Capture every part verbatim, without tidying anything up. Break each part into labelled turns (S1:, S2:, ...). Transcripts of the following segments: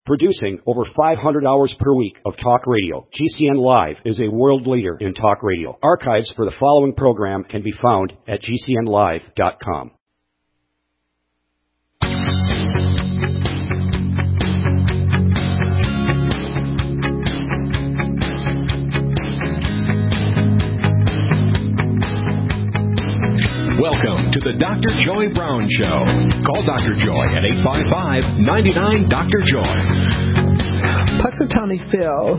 S1: Producing over five hundred hours per week of talk radio, G C N Live is a world leader in talk radio. Archives for the following program can be found at G C N live dot com.
S2: Welcome to the Doctor Joy Brown Show. Call Doctor Joy at eight five five, nine nine, D R Joy.
S3: Punxsutawney Phil,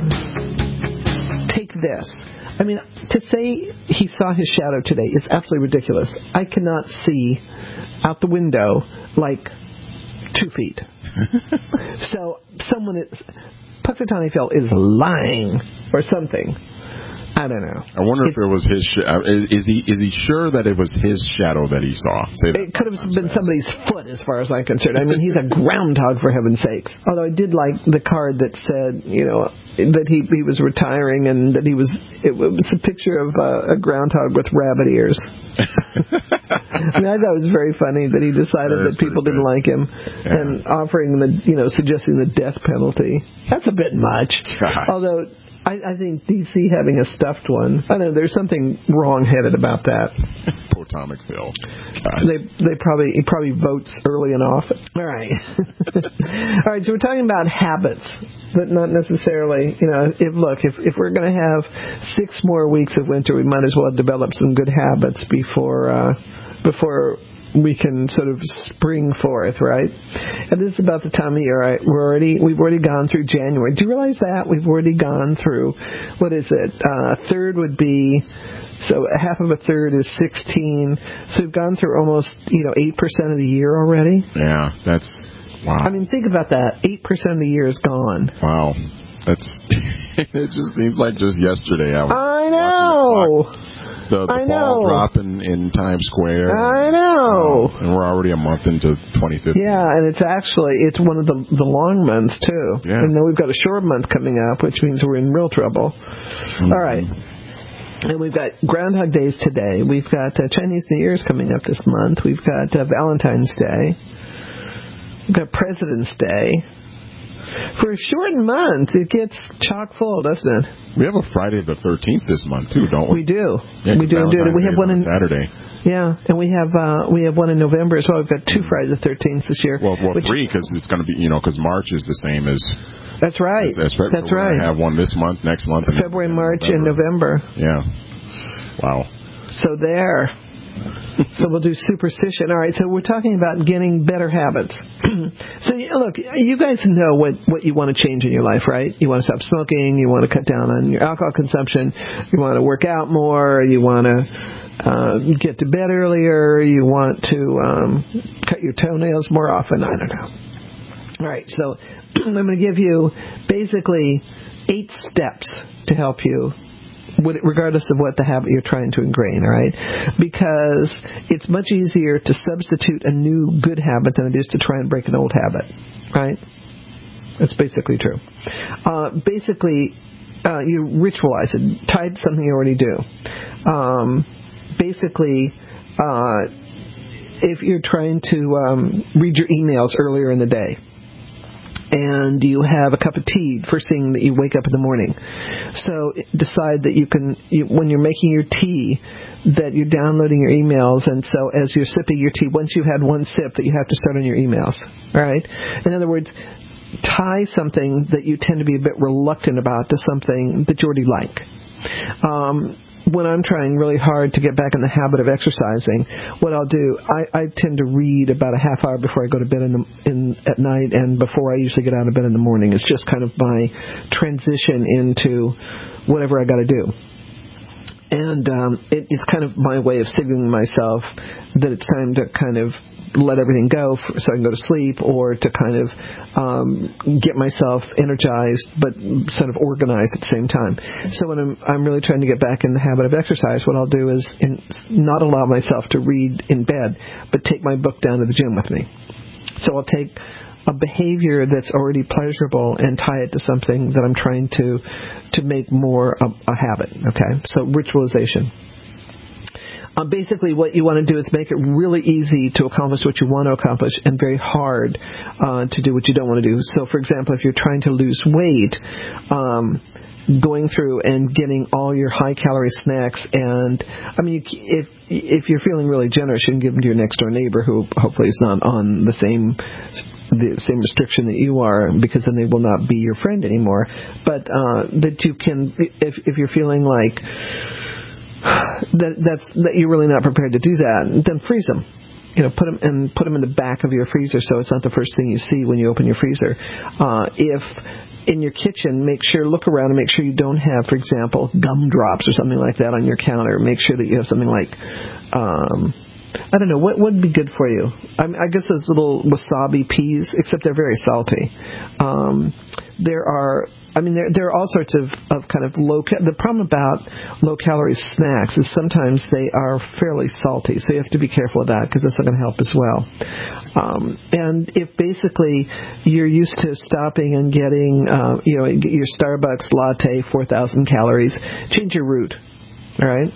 S3: take this. I mean, to say he saw his shadow today is absolutely ridiculous. I cannot see out the window like two feet. So someone is... Punxsutawney Phil is lying or something. I don't know.
S4: I wonder it, if it was his. Sh- is he is he sure that it was his shadow that he saw? Say that
S3: it could have been somebody's foot, as far as I'm concerned. I mean, he's a groundhog, for heaven's sakes. Although I did like the card that said, you know, that he he was retiring and that he was. It was a picture of uh, a groundhog with rabbit ears. I mean, I thought it was very funny that he decided that, that people didn't like him, yeah. And offering the, you know, suggesting the death penalty. That's a bit much. Gosh. Although. I, I think D C having a stuffed one, I know there's something wrong-headed about that.
S4: Poor Atomic Phil. God.
S3: They they probably he probably votes early and often. All right, all right. So we're talking about habits, but not necessarily. You know, if look, if if we're going to have six more weeks of winter, we might as well develop some good habits before uh, before. we can sort of spring forth, right? And this is about the time of year, right? We're already, we've already gone through January. Do you realize that? We've already gone through, what is it? Uh, a third would be, so half of a third is sixteen. So we've gone through almost, you know, eight percent of the year already.
S4: Yeah, that's, wow.
S3: I mean, think about that. eight percent of the year is gone.
S4: Wow. That's, it just seems like just yesterday I was
S3: I know.
S4: The, the
S3: I
S4: ball
S3: know.
S4: drop in, in Times Square.
S3: I know.
S4: Uh, and we're already a month into twenty fifteen.
S3: Yeah, and it's actually, it's one of the the long months, too.
S4: Yeah.
S3: And then we've got a short month coming up, which means we're in real trouble. Mm-hmm. All right. And we've got Groundhog Days today. We've got uh, Chinese New Year's coming up this month. We've got uh, Valentine's Day. We've got President's Day. For a short month, it gets chock full, doesn't it?
S4: We have a Friday the thirteenth this month too, don't we?
S3: We do.
S4: Yeah,
S3: we do. do. We have one in
S4: Saturday.
S3: Yeah, and we have uh, we have one in November as well. We've got two Fridays the thirteenth this year.
S4: Well, well
S3: which,
S4: three because it's going to be, you know, because March is the same as.
S3: That's right.
S4: As, as
S3: That's
S4: we're
S3: right.
S4: Have one this month, next month, and
S3: February,
S4: and
S3: March,
S4: November.
S3: and November.
S4: Yeah. Wow.
S3: So there. So we'll do superstition. All right, so we're talking about getting better habits. So, look, you guys know what, what you want to change in your life, right? You want to stop smoking. You want to cut down on your alcohol consumption. You want to work out more. You want to uh, get to bed earlier. You want to um, cut your toenails more often. I don't know. All right, so I'm going to give you basically eight steps to help you, regardless of what the habit you're trying to ingrain, all right? Because it's much easier to substitute a new good habit than it is to try and break an old habit, right? That's basically true. Uh, basically, uh, you ritualize it, tie it to something you already do. Um, basically, uh, if you're trying to um, read your emails earlier in the day, and you have a cup of tea first thing that you wake up in the morning. So decide that you can, you, when you're making your tea, that you're downloading your emails, and so as you're sipping your tea, once you've had one sip, that you have to start on your emails. All right? In other words, tie something that you tend to be a bit reluctant about to something that you already like. Um, when I'm trying really hard to get back in the habit of exercising, what I'll do, I, I tend to read about a half hour before I go to bed in, the, in at night and before I usually get out of bed in the morning. It's just kind of my transition into whatever I got to do. And um, it, it's kind of my way of signaling myself that it's time to kind of let everything go so I can go to sleep, or to kind of um, get myself energized but sort of organized at the same time. So when I'm, I'm really trying to get back in the habit of exercise, what I'll do is in, not allow myself to read in bed, but take my book down to the gym with me. So I'll take a behavior that's already pleasurable and tie it to something that I'm trying to to make more a, a habit. Okay, so ritualization. Uh, basically, what you want to do is make it really easy to accomplish what you want to accomplish and very hard uh, to do what you don't want to do. So, for example, if you're trying to lose weight, um, going through and getting all your high-calorie snacks, and, I mean, you, if if you're feeling really generous, you can give them to your next-door neighbor who hopefully is not on the same the same restriction that you are, because then they will not be your friend anymore. But uh, that you can, if if you're feeling like that that's that you're really not prepared to do that, then freeze them. You know, put them and put them in the back of your freezer so it's not the first thing you see when you open your freezer. Uh, if in your kitchen, make sure, look around and make sure you don't have, for example, gumdrops or something like that on your counter. Make sure that you have something like, um, I don't know, what would be good for you? I, I guess those little wasabi peas, except they're very salty. Um, there are, I mean, there there are all sorts of, of kind of low, ca- the problem about low-calorie snacks is sometimes they are fairly salty, so you have to be careful of that because that's not going to help as well. Um, and if basically you're used to stopping and getting, uh, you know, get your Starbucks latte, four thousand calories, change your route, all right?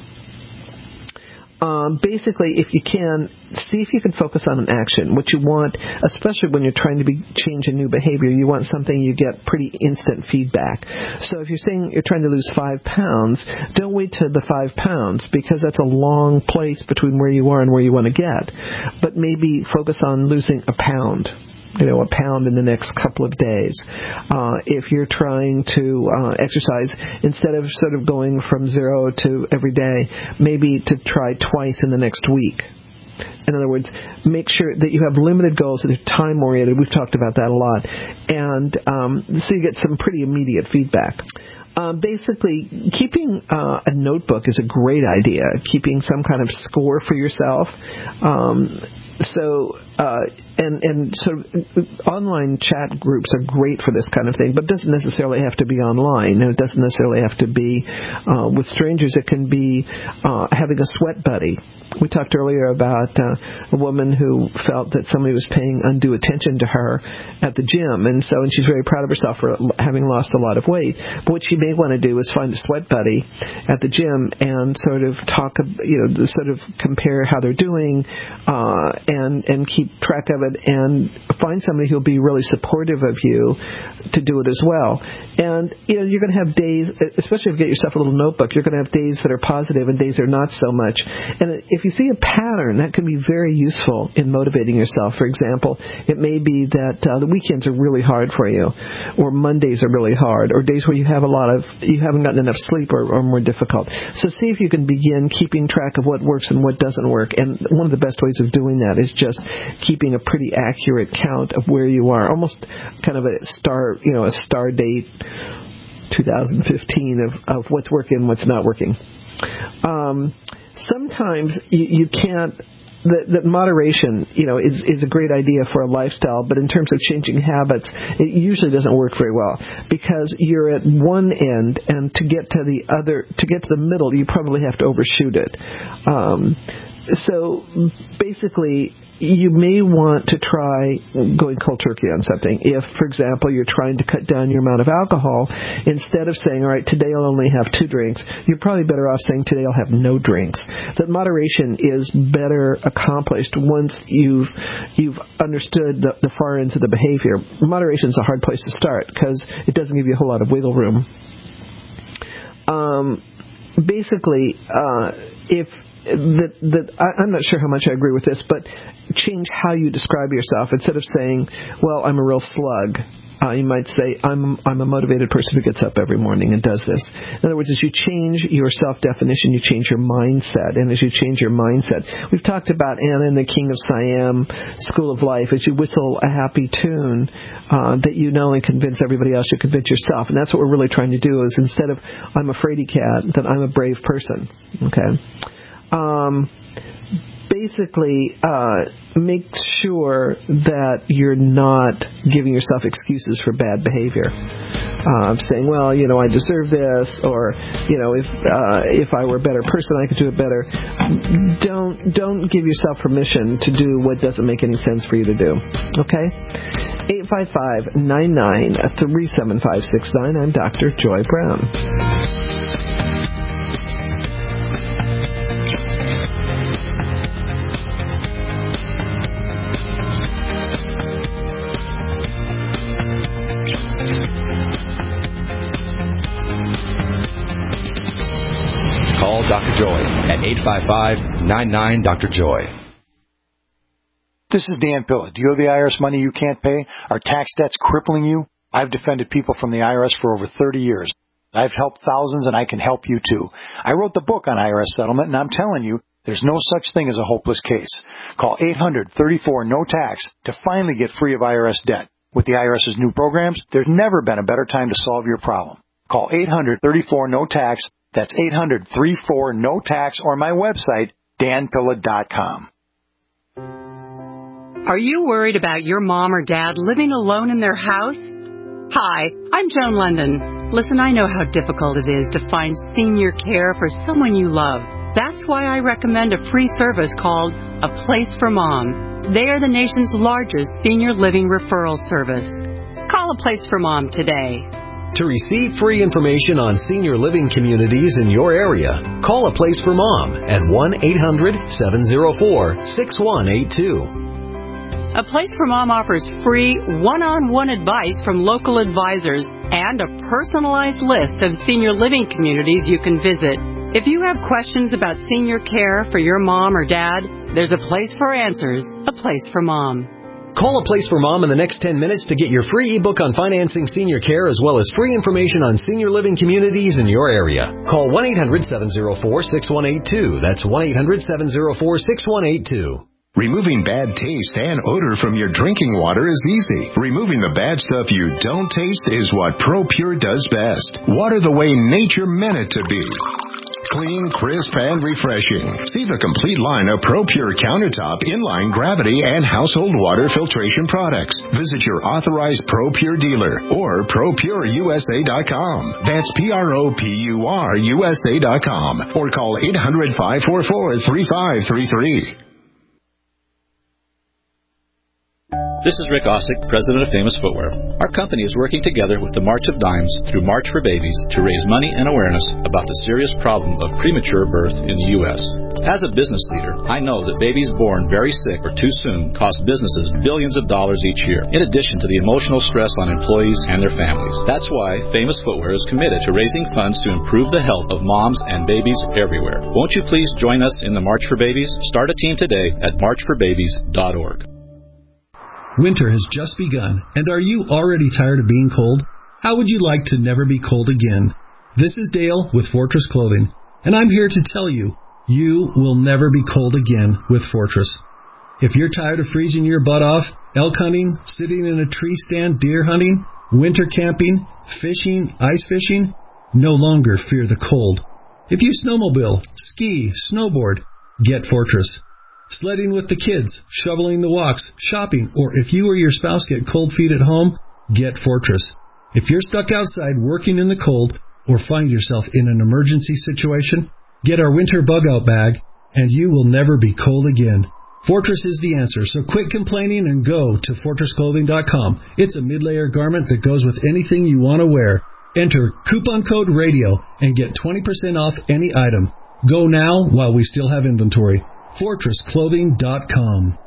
S3: Um, basically, if you can, see if you can focus on an action. What you want, especially when you're trying to be, change a new behavior, you want something you get pretty instant feedback. So if you're saying you're trying to lose five pounds, don't wait till the five pounds because that's a long place between where you are and where you want to get. But maybe focus on losing a pound. You know, a pound in the next couple of days. Uh, if you're trying to uh, exercise, instead of sort of going from zero to every day, maybe to try twice in the next week. In other words, make sure that you have limited goals that are time-oriented. We've talked about that a lot. And um, so you get some pretty immediate feedback. Uh, basically, keeping uh, a notebook is a great idea. Keeping some kind of score for yourself. Um, so, uh, and, and sort of online chat groups are great for this kind of thing, but it doesn't necessarily have to be online, and it doesn't necessarily have to be uh, with strangers. It can be uh, having a sweat buddy. We talked earlier about uh, a woman who felt that somebody was paying undue attention to her at the gym, and so and she's very proud of herself for having lost a lot of weight. But what she may want to do is find a sweat buddy at the gym and sort of talk, you know, sort of compare how they're doing, uh, and and keep track of it, and find somebody who'll be really supportive of you to do it as well. And you know, you're going to have days, especially if you get yourself a little notebook, you're going to have days that are positive and days that are not so much. And if you see a pattern, that can be very useful in motivating yourself. For example, it may be that uh, the weekends are really hard for you, or Mondays are really hard, or days where you have a lot of, you haven't gotten enough sleep or, or more difficult. So see if you can begin keeping track of what works and what doesn't work. And one of the best ways of doing that is just keeping a pretty accurate count of where you are, almost kind of a star, you know, a star date two thousand fifteen of, of what's working and what's not working. Um, sometimes you, you can't, that, that moderation, you know, is, is a great idea for a lifestyle, but in terms of changing habits, it usually doesn't work very well because you're at one end, and to get to the other, to get to the middle, you probably have to overshoot it. Um, so basically, you may want to try going cold turkey on something. If, for example, you're trying to cut down your amount of alcohol, instead of saying, all right, today I'll only have two drinks, you're probably better off saying, today I'll have no drinks. That moderation is better accomplished once you've you've understood the, the far ends of the behavior. Moderation is a hard place to start because it doesn't give you a whole lot of wiggle room. Um, basically, uh, if That, that I, I'm not sure how much I agree with this, but change how you describe yourself. Instead of saying, well, I'm a real slug, uh, you might say, I'm I'm a motivated person who gets up every morning and does this. In other words, as you change your self-definition, you change your mindset. And as you change your mindset, we've talked about Anna and the King of Siam, School of Life. As you whistle a happy tune, uh, that you not only convince everybody else, you convince yourself. And that's what we're really trying to do is instead of I'm a fraidy cat, that I'm a brave person. Okay? Um, basically, uh, make sure that you're not giving yourself excuses for bad behavior. Uh, saying, well, you know, I deserve this, or, you know, if uh, if I were a better person, I could do it better. Don't don't give yourself permission to do what doesn't make any sense for you to do. Okay? eight five five, nine nine, three seven five six nine. I'm Doctor Joy Brown.
S2: Doctor Joy at eight five five, nine nine, Doctor Joy.
S5: This is Dan Pilla. Do you owe the I R S money you can't pay? Are tax debts crippling you? I've defended people from the I R S for over thirty years. I've helped thousands, and I can help you, too. I wrote the book on I R S settlement, and I'm telling you, there's no such thing as a hopeless case. Call eight hundred, thirty-four, no tax to finally get free of I R S debt. With the IRS's new programs, there's never been a better time to solve your problem. Call eight hundred, thirty-four, no tax. That's eight hundred, thirty-four, no tax, or my website, dan pilla dot com.
S6: Are you worried about your mom or dad living alone in their house? Hi, I'm Joan London. Listen, I know how difficult it is to find senior care for someone you love. That's why I recommend a free service called A Place for Mom. They are the nation's largest senior living referral service. Call A Place for Mom today.
S7: To receive free information on senior living communities in your area, call A Place for Mom at one eight hundred, seven oh four, six one eight two.
S6: A Place for Mom offers free one-on-one advice from local advisors and a personalized list of senior living communities you can visit. If you have questions about senior care for your mom or dad, there's a place for answers, A Place for Mom.
S7: Call A Place for Mom in the next ten minutes to get your free ebook on financing senior care as well as free information on senior living communities in your area. Call one eight hundred, seven oh four, six one eight two. That's one eight hundred, seven oh four, six one eight two.
S8: Removing bad taste and odor from your drinking water is easy. Removing the bad stuff you don't taste is what ProPure does best. Water the way nature meant it to be. Clean, crisp, and refreshing. See the complete line of ProPure countertop, inline gravity, and household water filtration products. Visit your authorized ProPure dealer or pro pure u s a dot com. That's P R O P U R U S A dot com. Or call eight hundred, five four four, three five three three.
S9: This is Rick Ossick, president of Famous Footwear. Our company is working together with the March of Dimes through March for Babies to raise money and awareness about the serious problem of premature birth in the U S As a business leader, I know that babies born very sick or too soon cost businesses billions of dollars each year, in addition to the emotional stress on employees and their families. That's why Famous Footwear is committed to raising funds to improve the health of moms and babies everywhere. Won't you please join us in the March for Babies? Start a team today at march for babies dot org.
S10: Winter has just begun, and are you already tired of being cold? How would you like to never be cold again? This is Dale with Fortress Clothing, and I'm here to tell you, you will never be cold again with Fortress. If you're tired of freezing your butt off, elk hunting, sitting in a tree stand, deer hunting, winter camping, fishing, ice fishing, no longer fear the cold. If you snowmobile, ski, snowboard, get Fortress. Sledding with the kids, shoveling the walks, shopping, or if you or your spouse get cold feet at home, get Fortress. If you're stuck outside working in the cold or find yourself in an emergency situation, get our winter bug-out bag, and you will never be cold again. Fortress is the answer, so quit complaining and go to fortress clothing dot com. It's a mid-layer garment that goes with anything you want to wear. Enter coupon code RADIO and get twenty percent off any item. Go now while we still have inventory. fortress clothing dot com.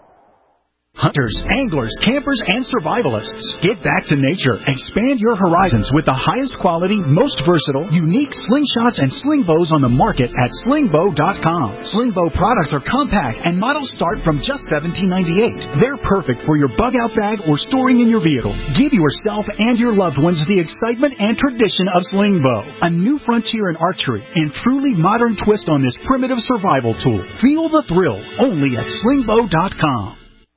S11: Hunters, anglers, campers, and survivalists. Get back to nature. Expand your horizons with the highest quality, most versatile, unique slingshots and sling bows on the market at sling bow dot com. Sling bow products are compact and models start from just seventeen ninety-eight. They're perfect for your bug-out bag or storing in your vehicle. Give yourself and your loved ones the excitement and tradition of sling bow. A new frontier in archery and truly modern twist on this primitive survival tool. Feel the thrill only at sling bow dot com.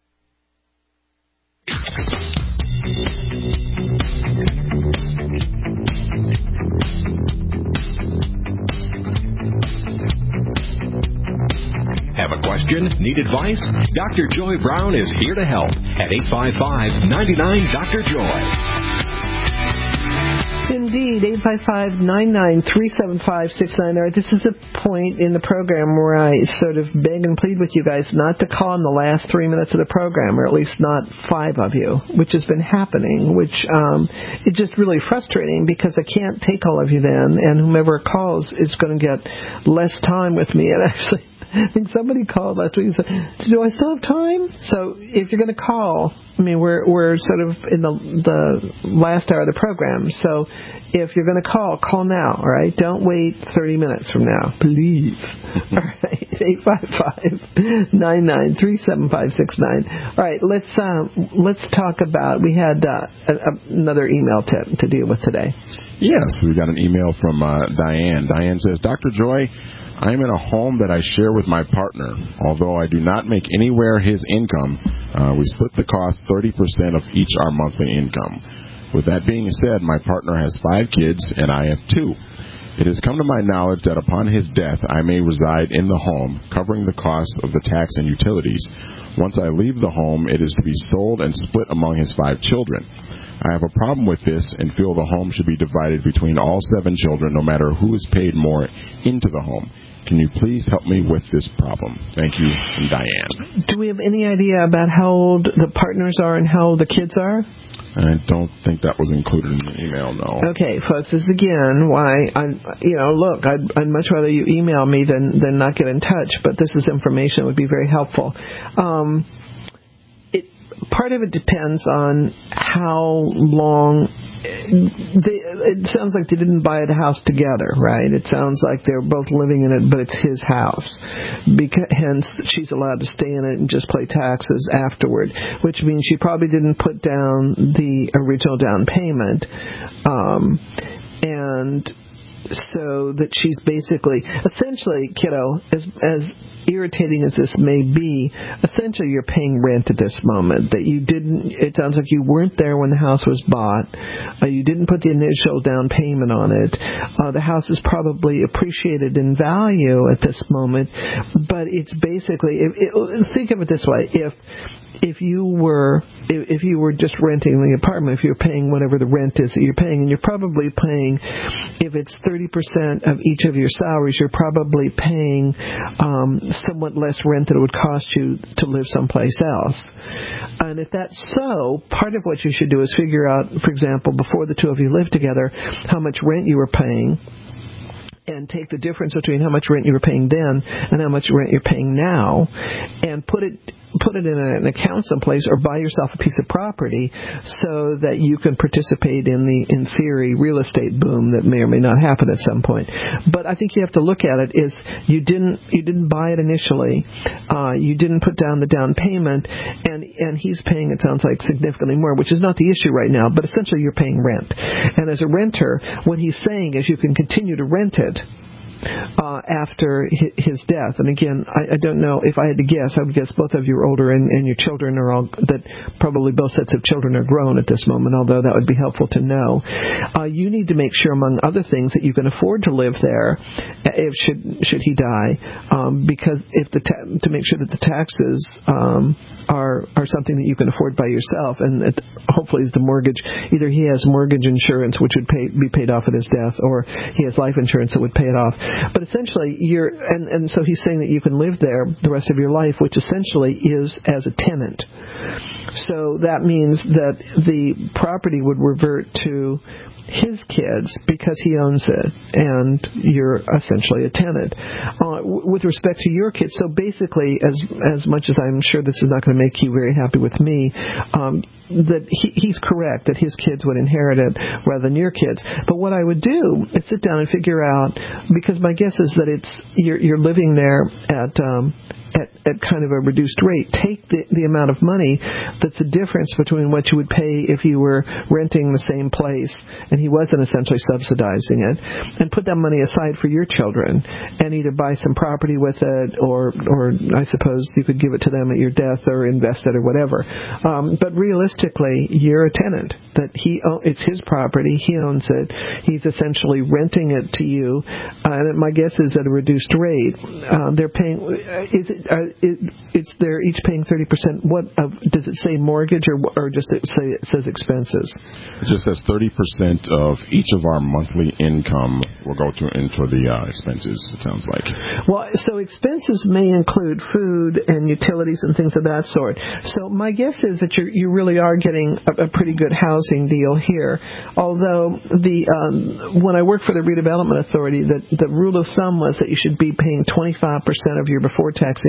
S2: Have a question? Need advice? Doctor Joy Brown is here to help at eight five five, nine nine, Doctor Joy.
S3: Indeed, eight five five, nine nine, three seven five, six nine zero. This is a point in the program where I sort of beg and plead with you guys not to call in the last three minutes of the program, or at least not five of you, which has been happening, which um, is just really frustrating because I can't take all of you then, and whomever calls is going to get less time with me. And actually, I think somebody called last week and said, do I still have time? So if you're going to call, I mean, we're we're sort of in the the last hour of the program. So if if you're going to call, call now, all right? Don't wait thirty minutes from now, please. All right, eight five five, nine nine three, seven five six nine. All right, let's um, let's talk about, we had uh, a, a, another email to, to deal with today.
S4: Yes, we got an email from uh, Diane. Diane says, Doctor Joy, I am in a home that I share with my partner. Although I do not make anywhere his income, uh, we split the cost thirty percent of each our monthly income. With that being said, my partner has five kids and I have two. It has come to my knowledge that upon his death, I may reside in the home, covering the cost of the tax and utilities. Once I leave the home, it is to be sold and split among his five children. I have a problem with this and feel the home should be divided between all seven children, no matter who is paid more into the home. Can you please help me with this problem? Thank you, from Diane.
S3: Do we have any idea about how old the partners are and how old the kids are?
S4: I don't think that was included in the email, no.
S3: Okay, folks, this is again why, I, you know, look, I'd, I'd much rather you email me than, than not get in touch, but this is information that would be very helpful. Um, it, part of it depends on how long... They, it sounds like they didn't buy the house together, right? It sounds like they're both living in it, but it's his house. Because, hence, she's allowed to stay in it and just pay taxes afterward, which means she probably didn't put down the original down payment. Um, and so that she's basically, essentially, kiddo, as as irritating as this may be, essentially you're paying rent at this moment. That you didn't, it sounds like you weren't there when the house was bought. Uh, you didn't put the initial down payment on it. Uh, the house is probably appreciated in value at this moment, but it's basically, it, it, think of it this way, if If you were if, if you were just renting the apartment, if you're paying whatever the rent is that you're paying, and you're probably paying, if it's thirty percent of each of your salaries, you're probably paying um, somewhat less rent than it would cost you to live someplace else. And if that's so, part of what you should do is figure out, for example, before the two of you lived together, how much rent you were paying, and take the difference between how much rent you were paying then and how much rent you're paying now, and put it put it in an account someplace, or buy yourself a piece of property so that you can participate in the, in theory, real estate boom that may or may not happen at some point. But I think you have to look at it is you didn't you didn't buy it initially, uh, you didn't put down the down payment, and and he's paying, it sounds like, significantly more, which is not the issue right now, but essentially you're paying rent. And as a renter, what he's saying is you can continue to rent it Uh, after his death. And again, I, I don't know, if I had to guess, I would guess both of you are older, and, and your children are all, that probably both sets of children are grown at this moment, although that would be helpful to know. Uh, you need to make sure, among other things, that you can afford to live there if should should he die, um, because if the ta- to make sure that the taxes um, are are something that you can afford by yourself, and it, hopefully the mortgage, either he has mortgage insurance which would pay, be paid off at his death, or he has life insurance that would pay it off. But essentially, you're, and, and so he's saying that you can live there the rest of your life, which essentially is as a tenant. So that means that the property would revert to his kids because he owns it, and you're essentially a tenant. Uh, w- with respect to your kids, so basically, as as much as I'm sure this is not going to make you very happy with me, um, that he, he's correct that his kids would inherit it rather than your kids. But what I would do is sit down and figure out, because my guess is that it's you're, you're living there at um, At, at kind of a reduced rate. Take the, the amount of money that's the difference between what you would pay if you were renting the same place and he wasn't essentially subsidizing it, and put that money aside for your children, and either buy some property with it, or or I suppose you could give it to them at your death, or invest it, or whatever. Um, but realistically, you're a tenant. That he it's his property, he owns it. He's essentially renting it to you, uh, and my guess is at a reduced rate. Uh, they're paying. Is it? Uh, it, it's they're each paying thirty percent. What uh, does it say mortgage, or or just it say it says expenses?
S4: It just says thirty percent of each of our monthly income will go to into the uh, expenses. It sounds like.
S3: Well, so expenses may include food and utilities and things of that sort. So my guess is that you you really are getting a, a pretty good housing deal here. Although the um, when I worked for the Redevelopment Authority, the the rule of thumb was that you should be paying twenty-five percent of your before tax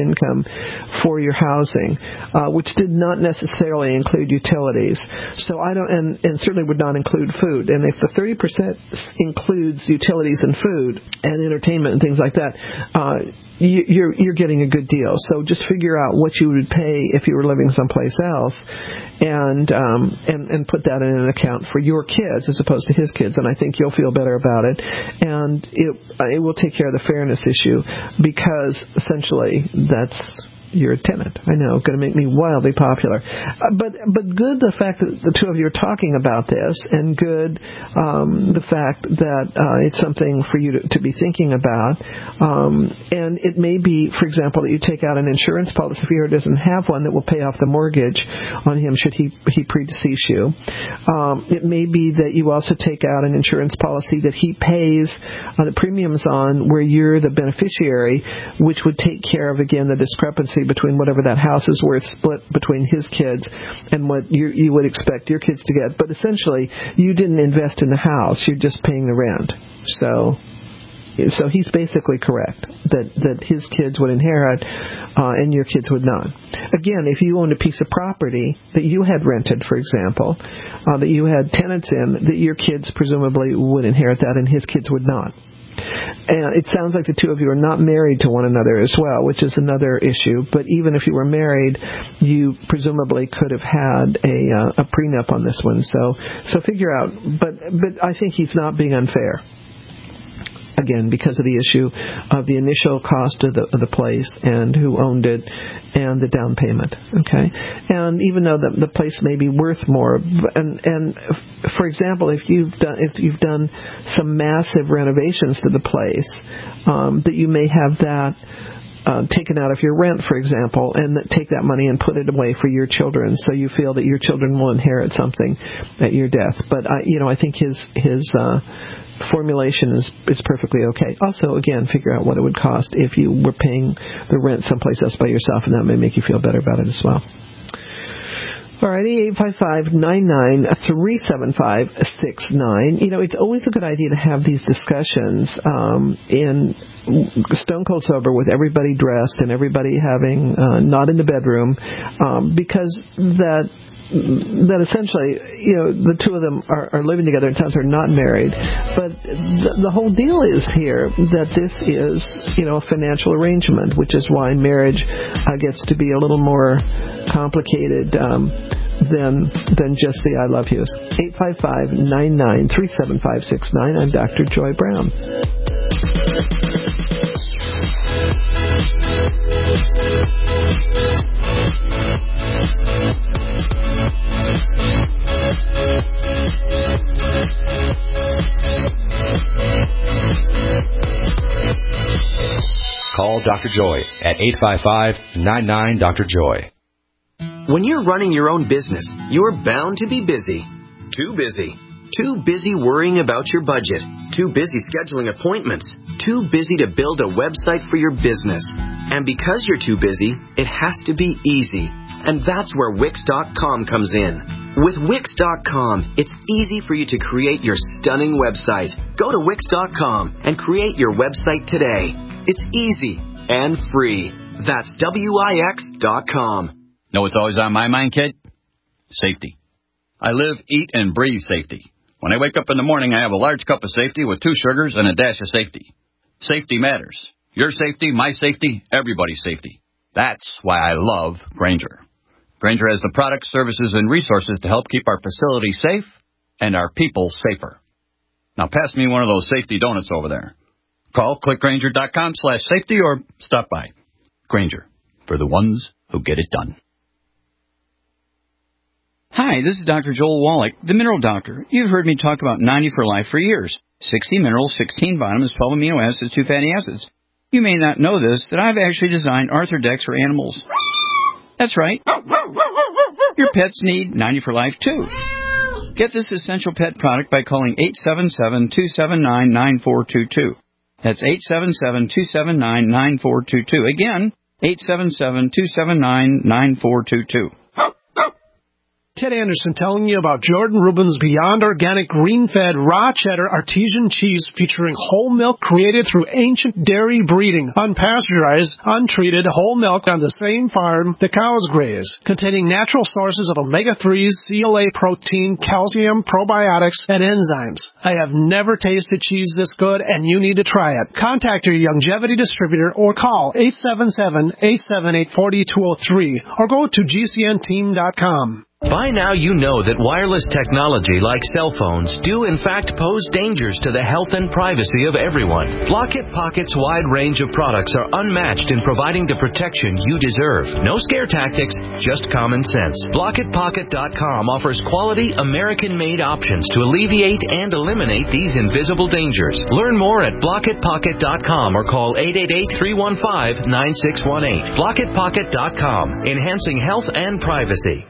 S3: income for your housing, uh, which did not necessarily include utilities. So I don't, and, and certainly would not include food. And if the thirty percent includes utilities and food and entertainment and things like that, uh, you, you're you're getting a good deal. So just figure out what you would pay if you were living someplace else, and um, and and put that in an account for your kids as opposed to his kids. And I think you'll feel better about it, and it it will take care of the fairness issue, because essentially that's you're a tenant. I know, going to make me wildly popular. Uh, but but good the fact that the two of you are talking about this, and good um, the fact that uh, it's something for you to, to be thinking about. Um, and it may be, for example, that you take out an insurance policy if he doesn't have one that will pay off the mortgage on him should he, he predecease you. Um, it may be that you also take out an insurance policy that he pays uh, the premiums on where you're the beneficiary, which would take care of, again, the discrepancy between whatever that house is worth split between his kids and what you, you would expect your kids to get. But essentially, you didn't invest in the house. You're just paying the rent. So so he's basically correct that, that his kids would inherit uh, and your kids would not. Again, if you owned a piece of property that you had rented, for example, uh, that you had tenants in, that your kids presumably would inherit that and his kids would not. And it sounds like the two of you are not married to one another as well, which is another issue. But even if you were married, you presumably could have had a uh, a prenup on this one. So so figure out. But but I think he's not being unfair. Again, because of the issue of the initial cost of the, of the place and who owned it and the down payment. Okay, and even though the, the place may be worth more, and and for example, if you've done if you've done some massive renovations to the place, um, that you may have that uh, taken out of your rent, for example, and that take that money and put it away for your children, so you feel that your children will inherit something at your death. But I, you know, I think his his uh, formulation is is perfectly okay. Also, again, figure out what it would cost if you were paying the rent someplace else by yourself, and that may make you feel better about it as well. Alrighty, eight five five, nine nine, three seven five, six nine. You know, it's always a good idea to have these discussions um, in stone cold sober with everybody dressed and everybody having uh, not in the bedroom, um, because that that essentially, you know, the two of them are, are living together. It sounds they're not married, but the, the whole deal is here that this is, you know, a financial arrangement, which is why marriage uh, gets to be a little more complicated um, than than just the I love yous. eight five five, nine nine, three seven five, six nine. I'm Doctor Joy Brown.
S1: Call Doctor Joy at eight five five, nine nine, Doctor Joy.
S12: When you're running your own business, you're bound to be busy. Too busy. Too busy worrying about your budget. Too busy scheduling appointments. Too busy to build a website for your business. And because you're too busy, it has to be easy. And that's where Wix dot com comes in. With Wix dot com, it's easy for you to create your stunning website. Go to Wix dot com and create your website today. It's easy and free. That's W I X dot com.
S13: Know what's always on my mind, kid? Safety. I live, eat, and breathe safety. When I wake up in the morning, I have a large cup of safety with two sugars and a dash of safety. Safety matters. Your safety, my safety, everybody's safety. That's why I love Grainger. Grainger has the products, services, and resources to help keep our facilities safe and our people safer. Now pass me one of those safety donuts over there. Call clickgrainger.com slash safety or stop by. Grainger, for the ones who get it done.
S14: Hi, this is Doctor Joel Wallach, the Mineral Doctor. You've heard me talk about ninety for Life for years. sixty minerals, sixteen vitamins, twelve amino acids, two fatty acids. You may not know this, that I've actually designed Arthrodex for animals. That's right. Your pets need ninety for Life, too. Get this essential pet product by calling eight seven seven, two seven nine, nine four two two. That's eight seven seven, two seven nine, nine four two two. Again, eight seven seven, two seven nine, nine four two two.
S15: Ted Anderson telling you about Jordan Rubin's Beyond Organic Green-Fed Raw Cheddar Artesian Cheese featuring whole milk created through ancient dairy breeding, unpasteurized, untreated whole milk on the same farm the cows graze, containing natural sources of omega threes, C L A protein, calcium, probiotics, and enzymes. I have never tasted cheese this good, and you need to try it. Contact your Youngevity distributor or call eight seven seven, eight seven eight, four two zero three or go to G C N team dot com.
S16: By now you know that wireless technology like cell phones do in fact pose dangers to the health and privacy of everyone. Blockit Pocket's wide range of products are unmatched in providing the protection you deserve. No scare tactics, just common sense. Blockit Pocket dot com offers quality American-made options to alleviate and eliminate these invisible dangers. Learn more at Blockit Pocket dot com or call eight eight eight, three one five, nine six one eight. Blockit Pocket dot com, enhancing health and privacy.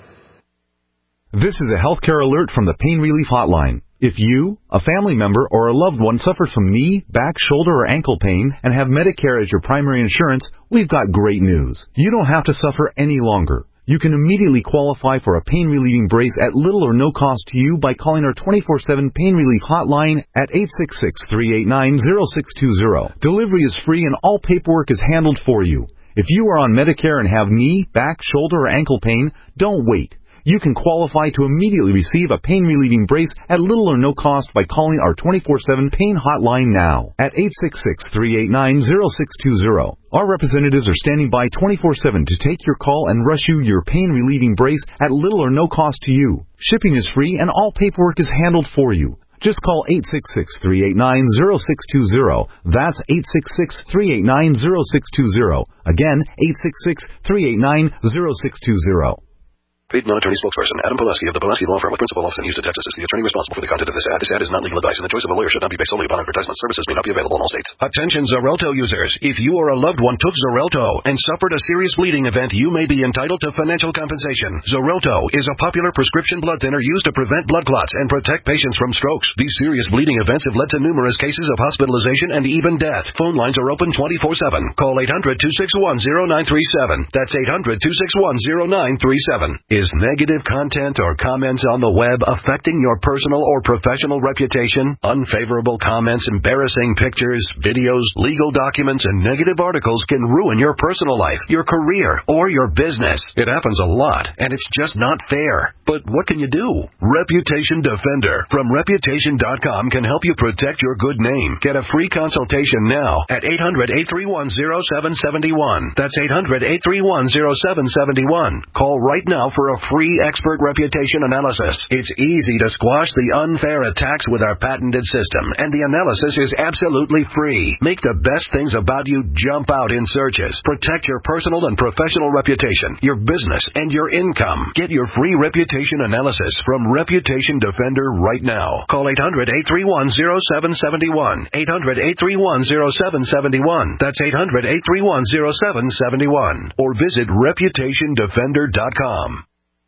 S17: This is a healthcare alert from the Pain Relief Hotline. If you, a family member, or a loved one suffers from knee, back, shoulder, or ankle pain and have Medicare as your primary insurance, we've got great news. You don't have to suffer any longer. You can immediately qualify for a pain-relieving brace at little or no cost to you by calling our twenty-four seven Pain Relief Hotline at eight six six, three eight nine, zero six two zero. Delivery is free and all paperwork is handled for you. If you are on Medicare and have knee, back, shoulder, or ankle pain, don't wait. You can qualify to immediately receive a pain-relieving brace at little or no cost by calling our twenty-four seven Pain Hotline now at eight six six, three eight nine, zero six two zero. Our representatives are standing by twenty-four seven to take your call and rush you your pain-relieving brace at little or no cost to you. Shipping is free and all paperwork is handled for you. Just call eight six six, three eight nine, zero six two zero. That's eight six six, three eight nine, zero six two zero. Again, eight six six, three eight nine, zero six two zero.
S18: Paid non-attorney spokesperson Adam Pulaski of the Pulaski Law Firm with principal office in Houston, Texas is the attorney responsible for the content of this ad. This ad is not legal advice, and the choice of a lawyer should not be based solely upon advertisement. Services may not be available in all states. Attention Xarelto users. If you or a loved one took Xarelto and suffered a serious bleeding event, you may be entitled to financial compensation. Xarelto is a popular prescription blood thinner used to prevent blood clots and protect patients from strokes. These serious bleeding events have led to numerous cases of hospitalization and even death. Phone lines are open twenty-four seven. Call eight hundred, two six one, zero nine three seven. That's eight hundred, two six one, zero nine three seven. Is negative content or comments on the web affecting your personal or professional reputation? Unfavorable comments, embarrassing pictures, videos, legal documents, and negative articles can ruin your personal life, your career, or your business. It happens a lot, and it's just not fair. But what can you do? Reputation Defender from Reputation dot com can help you protect your good name. Get a free consultation now at eight hundred, eight three one, zero seven seven one. That's eight hundred, eight three one, zero seven seven one. Call right now for a free expert reputation analysis. It's easy to squash the unfair attacks with our patented system, and the analysis is absolutely free. Make the best things about you jump out in searches. Protect your personal and professional reputation, your business, and your income. Get your free reputation analysis from Reputation Defender right now. Call eight hundred, eight three one, zero seven seven one. eight hundred, eight three one, zero seven seven one. That's eight hundred, eight three one, zero seven seven one. Or visit Reputation Defender dot com.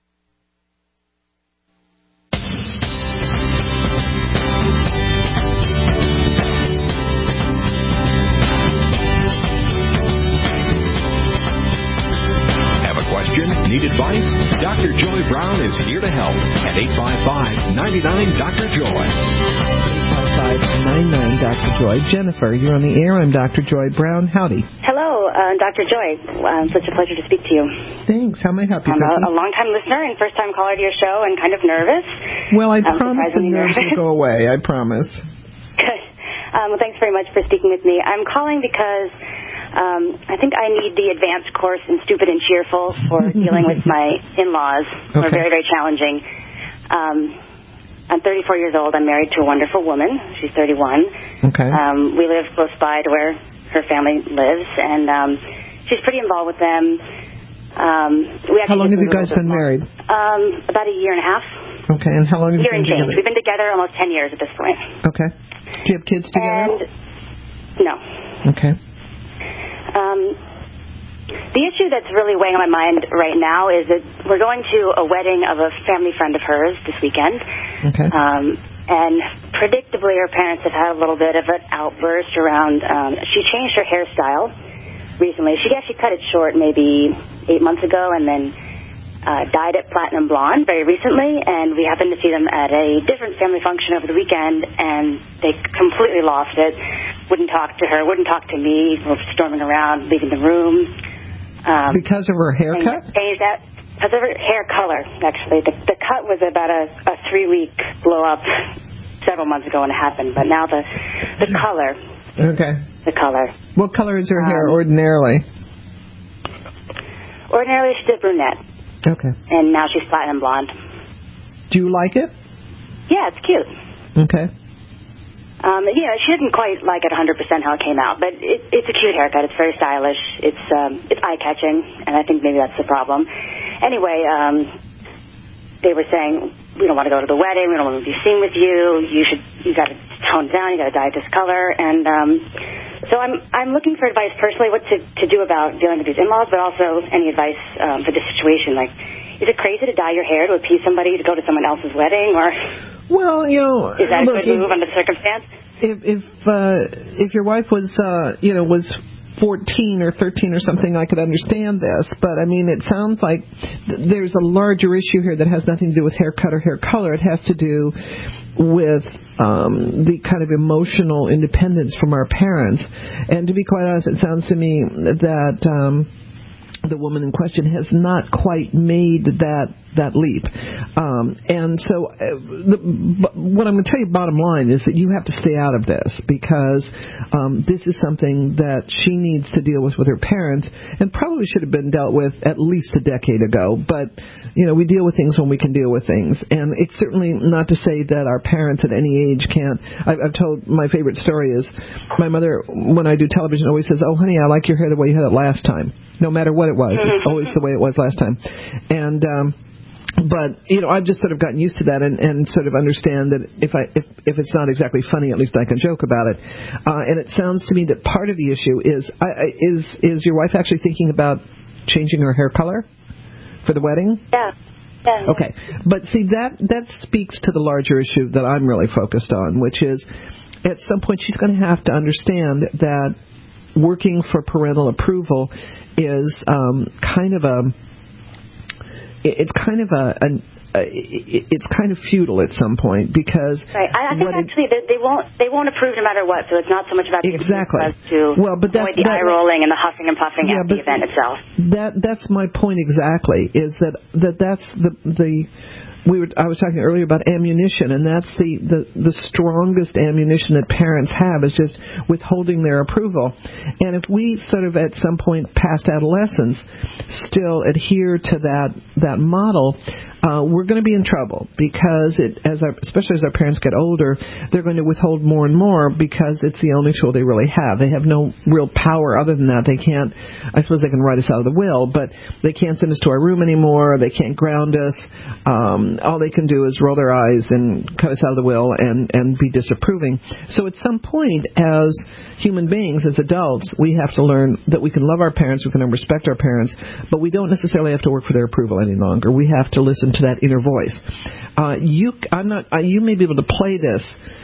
S2: Need advice? Doctor Joy Brown is here to help at eight five five, nine nine, Doctor Joy.
S3: eight five five, nine nine, Doctor Joy. Jennifer, you're on the air. I'm Doctor Joy Brown. Howdy.
S19: Hello, uh, Doctor Joy. Um, such a pleasure to speak to you.
S3: Thanks. How may I help you?
S19: I'm a, a long-time listener and first-time caller to your show and kind of nervous.
S3: Well, I
S19: um,
S3: promise the nerves will go away. I promise.
S19: Good. Um, well, thanks very much for speaking with me. I'm calling because Um, I think I need the advanced course in Stupid and Cheerful for dealing with my in-laws. Okay. They're very, very challenging. Um, I'm thirty-four years old. I'm married to a wonderful woman. She's thirty-one.
S3: Okay.
S19: Um, we live close by to where her family lives, and um, she's pretty involved with them. Um, we
S3: how long have you guys been married?
S19: Um, about a year and a half.
S3: Okay, and how long have you
S19: year
S3: been
S19: and change.
S3: together?
S19: We've been together almost ten years at this point.
S3: Okay. Do you have kids together?
S19: And no.
S3: Okay.
S19: Um, the issue that's really weighing on my mind right now is that we're going to a wedding of a family friend of hers this weekend.
S3: Okay.
S19: Um, and predictably, her parents have had a little bit of an outburst around, um, she changed her hairstyle recently. She actually cut it short maybe eight months ago, and then uh, dyed it platinum blonde very recently, and we happened to see them at a different family function over the weekend, and they completely lost it. Wouldn't talk to her, wouldn't talk to me, were storming around, leaving the room. Um,
S3: because of her haircut?
S19: Changed that. Because of her hair color, actually. The, the cut was about a, a three-week blow-up several months ago when it happened, but now the the color.
S3: Okay.
S19: The color.
S3: What color is her
S19: um,
S3: hair ordinarily?
S19: Ordinarily, she's a brunette.
S3: Okay.
S19: And now she's platinum blonde.
S3: Do you like it?
S19: Yeah, it's cute.
S3: Okay.
S19: Um, you know, she didn't quite like it one hundred percent how it came out, but it, it's a cute haircut. It's very stylish. It's um, it's eye-catching, and I think maybe that's the problem. Anyway, um, they were saying, we don't want to go to the wedding. We don't want to be seen with you. You should, you got to tone it down. You got to dye it this color. And um, so I'm I'm looking for advice personally, what to, to do about dealing with these in-laws, but also any advice um, for this situation. Like, is it crazy to dye your hair to appease somebody to go to someone else's wedding, or...
S3: Well, you know,
S19: is that a
S3: look,
S19: good move under the circumstance?
S3: If if uh, if your wife was uh, you know was fourteen or thirteen or something, I could understand this. But I mean, it sounds like th- there's a larger issue here that has nothing to do with haircut or hair color. It has to do with um, the kind of emotional independence from our parents. And to be quite honest, it sounds to me that. Um, the woman in question has not quite made that that leap. Um, and so uh, the, what I'm going to tell you bottom line is that you have to stay out of this, because um, this is something that she needs to deal with with her parents, and probably should have been dealt with at least a decade ago. But, you know, we deal with things when we can deal with things. And it's certainly not to say that our parents at any age can't. I've, I've told my favorite story is my mother, when I do television, always says, oh, honey, I like your hair the way you had it last time. No matter what it was. It's always the way it was last time. And, um, but, you know, I've just sort of gotten used to that and, and sort of understand that if I, if, if it's not exactly funny, at least I can joke about it. Uh, and it sounds to me that part of the issue is, I, I, is, is your wife actually thinking about changing her hair color for the wedding?
S19: Yeah. Yeah.
S3: Okay. But see, that, that speaks to the larger issue that I'm really focused on, which is at some point she's going to have to understand that working for parental approval is um, kind of a it's kind of a, a, a it's kind of futile at some point, because
S19: right. I, I think actually it, they won't they won't approve no matter what. So it's not so much about the
S3: exactly
S19: as to
S3: well, but that's,
S19: avoid the
S3: that,
S19: eye rolling and the huffing and puffing
S3: yeah,
S19: at the event itself.
S3: That that's my point exactly. Is that that that's the the. We were, I was talking earlier about ammunition, and that's the, the, the strongest ammunition that parents have is just withholding their approval. And if we sort of at some point past adolescence still adhere to that that model, uh, we're going to be in trouble, because it, as our, especially as our parents get older, they're going to withhold more and more, because it's the only tool they really have. They have no real power other than that. They can't, I suppose they can write us out of the will, but they can't send us to our room anymore. They can't ground us. Um, all they can do is roll their eyes and cut us out of the will and, and be disapproving. So at some point, as human beings, as adults, we have to learn that we can love our parents, we can respect our parents, but we don't necessarily have to work for their approval any longer. We have to listen to that inner voice. Uh, you, I'm not. Uh, you may be able to play this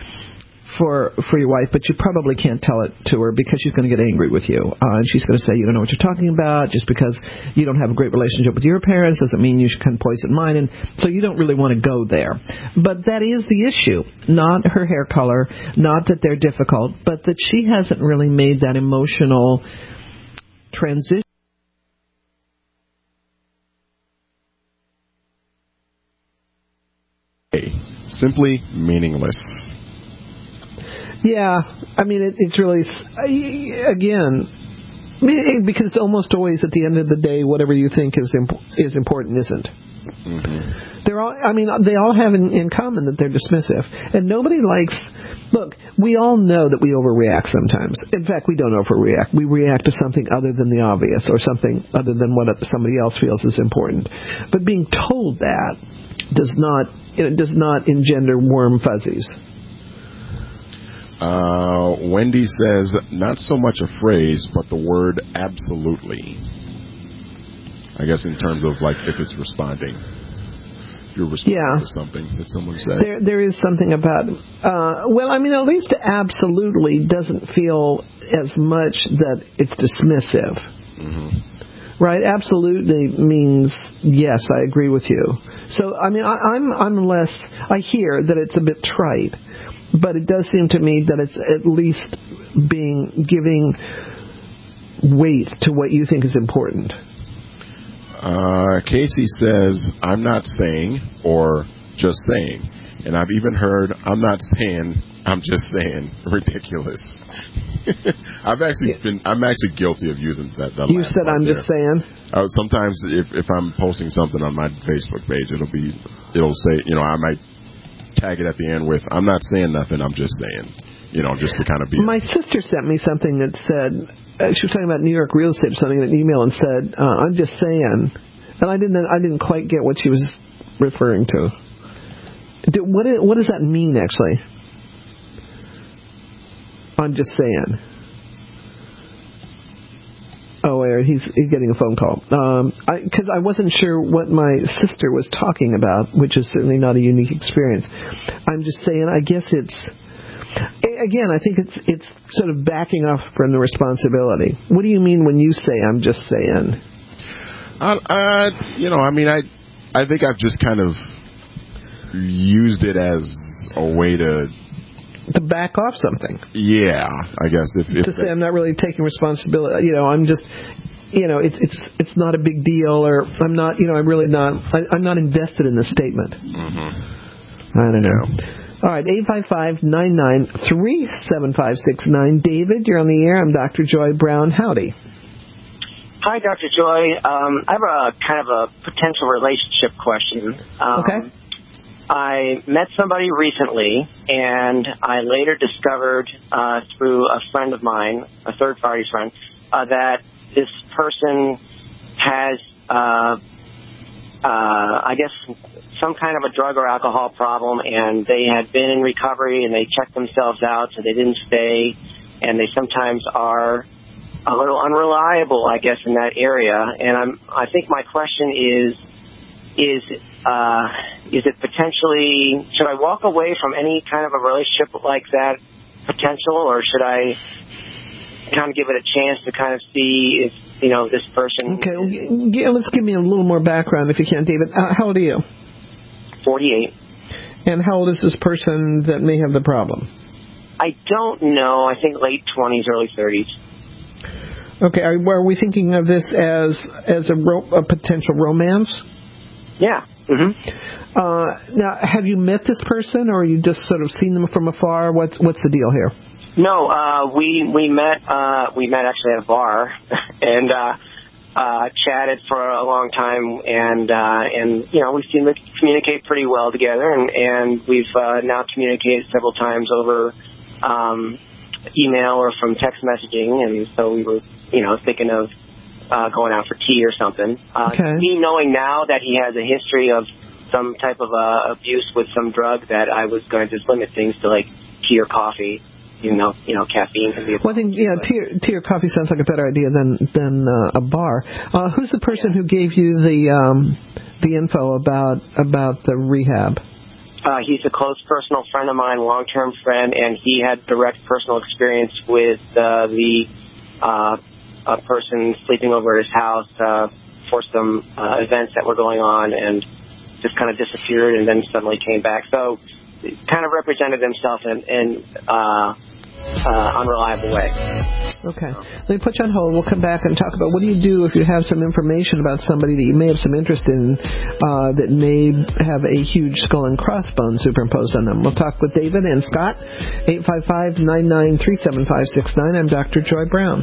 S3: for for your wife, but you probably can't tell it to her, because she's going to get angry with you, uh, and she's going to say you don't know what you're talking about. Just because you don't have a great relationship with your parents doesn't mean you can poison mine, and so you don't really want to go there. But that is the issue, not her hair color, not that they're difficult, but that she hasn't really made that emotional transition.
S4: Simply meaningless.
S3: Yeah, I mean, it, it's really, again, because it's almost always at the end of the day, whatever you think is imp- is important isn't. Mm-hmm. They're all, I mean, they all have in, in common that they're dismissive, and nobody likes. Look, we all know that we overreact sometimes. In fact, we don't overreact. We react to something other than the obvious, or something other than what somebody else feels is important. But being told that does not it does not engender warm fuzzies.
S4: Uh, Wendy says, not so much a phrase, but the word absolutely. I guess in terms of, like, if it's responding. You're responding
S3: yeah.
S4: to something that someone said.
S3: There, there is something about, uh, well, I mean, at least absolutely doesn't feel as much that it's dismissive.
S4: Mm-hmm.
S3: Right, absolutely means yes, I agree with you. So, I mean, I, I'm I'm less, I hear that it's a bit trite, but it does seem to me that it's at least being, giving weight to what you think is important.
S4: Uh, Casey says, I'm not saying, or just saying. And I've even heard, I'm not saying, I'm just saying, ridiculous. I've actually been, I'm actually guilty of using that. that
S3: You
S4: last
S3: said
S4: part
S3: I'm
S4: there.
S3: just saying?
S4: Uh, sometimes if, if I'm posting something on my Facebook page, it'll be, it'll say, you know, I might tag it at the end with, I'm not saying nothing, I'm just saying. You know, just to kind of be.
S3: My sister sent me something that said, uh, she was talking about New York real estate or something in an email and said, uh, I'm just saying. And I didn't, I didn't quite get what she was referring to. Do, what, is, what does that mean, actually? I'm just saying. Oh, wait, he's, he's getting a phone call. Because um, I, I wasn't sure what my sister was talking about, which is certainly not a unique experience. I'm just saying, I guess it's, again, I think it's it's sort of backing off from the responsibility. What do you mean when you say I'm just saying?
S4: Uh, uh, you know, I mean, I, I think I've just kind of used it as a way to...
S3: To back off something.
S4: Yeah, I guess. If, if
S3: to say I'm not really taking responsibility. You know, I'm just, you know, it's it's it's not a big deal, or I'm not, you know, I'm really not, I, I'm not invested in the statement.
S4: Mm-hmm.
S3: I don't know. All right, eight five five, nine nine three, seven five six nine. David, you're on the air. I'm Doctor Joy Brown. Howdy.
S20: Hi, Doctor Joy. Um, I have a kind of a potential relationship question. Um,
S3: okay.
S20: I met somebody recently, and I later discovered uh, through a friend of mine, a third-party friend, uh, that this person has, uh, uh, I guess, some kind of a drug or alcohol problem, and they had been in recovery, and they checked themselves out, so they didn't stay, and they sometimes are a little unreliable, I guess, in that area. And I'm, I think my question is, is uh, is it potentially, should I walk away from any kind of a relationship like that potential, or should I kind of give it a chance to kind of see if, you know, this person...
S3: Okay, well, yeah, let's give me a little more background if you can, David. Uh, how old are you?
S20: forty-eight.
S3: And how old is this person that may have the problem?
S20: I don't know. I think late twenties, early thirties.
S3: Okay, are, are we thinking of this as as a, ro- a potential romance?
S20: Yeah. Mm-hmm.
S3: Uh, now, have you met this person, or you just sort of seen them from afar? What's what's the deal here?
S20: No, uh, we we met uh, we met actually at a bar, and uh, uh, chatted for a long time, and uh, and you know we seem to communicate pretty well together, and and we've uh, now communicated several times over um, email or from text messaging, and so we were you know thinking of uh, going out for tea or something. Uh,
S3: okay.
S20: Me knowing now that he has a history of some type of uh, abuse with some drug, that I was going to just limit things to like tea or coffee. You know, you know, caffeine can be.
S3: Well, I think yeah, tea or, tea or coffee sounds like a better idea than than uh, a bar. Uh, who's the person who gave you the um, the info about about the rehab?
S20: Uh, he's a close personal friend of mine, long-term friend, and he had direct personal experience with uh, the uh, a person sleeping over at his house uh, for some uh, events that were going on, and just kind of disappeared and then suddenly came back. So, he kind of represented himself in. in uh, Uh, unreliable way.
S3: Okay. Let me put you on hold. We'll come back and talk about what do you do if you have some information about somebody that you may have some interest in uh, that may have a huge skull and crossbones superimposed on them. We'll talk with David and Scott. eight five five, nine nine three, seven five six nine. I'm Doctor Joy Brown.